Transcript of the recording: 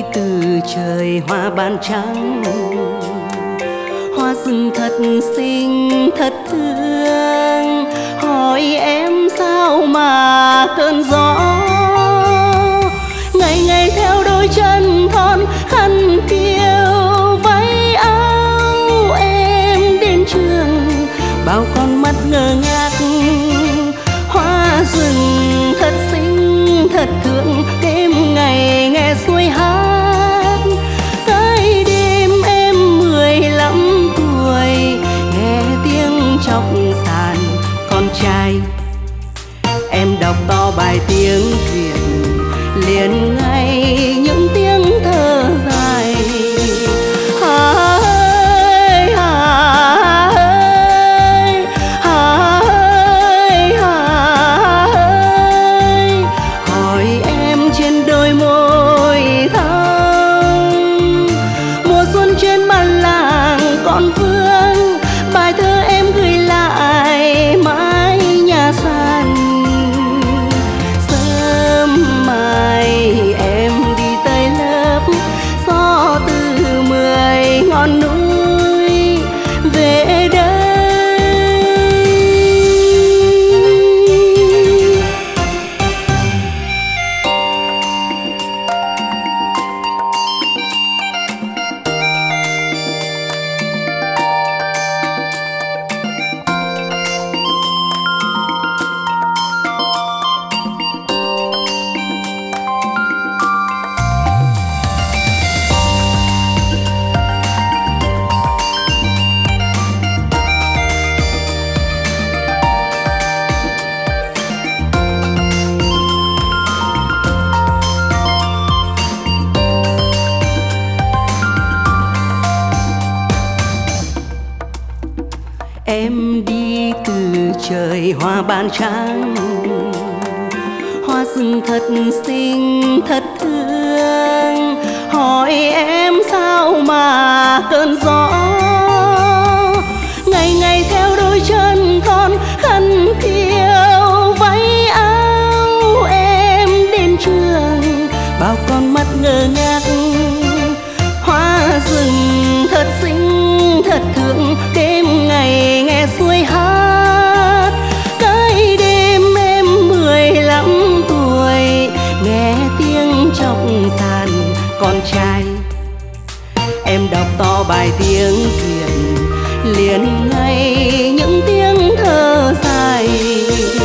từ trời hoa ban trắng, hoa rừng thật xinh thật thương. Hỏi em sao mà cơn gió ngày ngày theo đôi chân thon khăn piêu váy áo em đến trường. Bao con mắt ngơ ngác, hoa rừng thật xinh thật thương. Đêm ngày nghe xuôi hát, cái đêm em 15 tuổi, nghe tiếng chọc sàn con trai. Em đọc to bài tiếng Việt liền ngay những tiếng thơ dài. Hà ơi, hà ơi, hà ơi, hà ơi. Hỏi em trên đôi môi thắm, mùa xuân trên bàn làng con vương. Bài thơ em gửi lại mái nhà sàn. Sớm mai em đi tới lớp, gió từ 10 ngọn núi về đây. Em đi từ trời hoa ban trắng, hoa rừng thật xinh thật thương. Hỏi em sao mà cơn gió ngày ngày theo đôi chân thon khăn piêu váy áo em đến trường. Bao con mắt ngơ ngác, hoa rừng thật xinh thật thương. Đêm ngày nghe xuôi hát, cái đêm em 15 tuổi, nghe tiếng chọc sàn con trai. Em đọc to bài tiếng Việt liền ngay những tiếng thơ dài.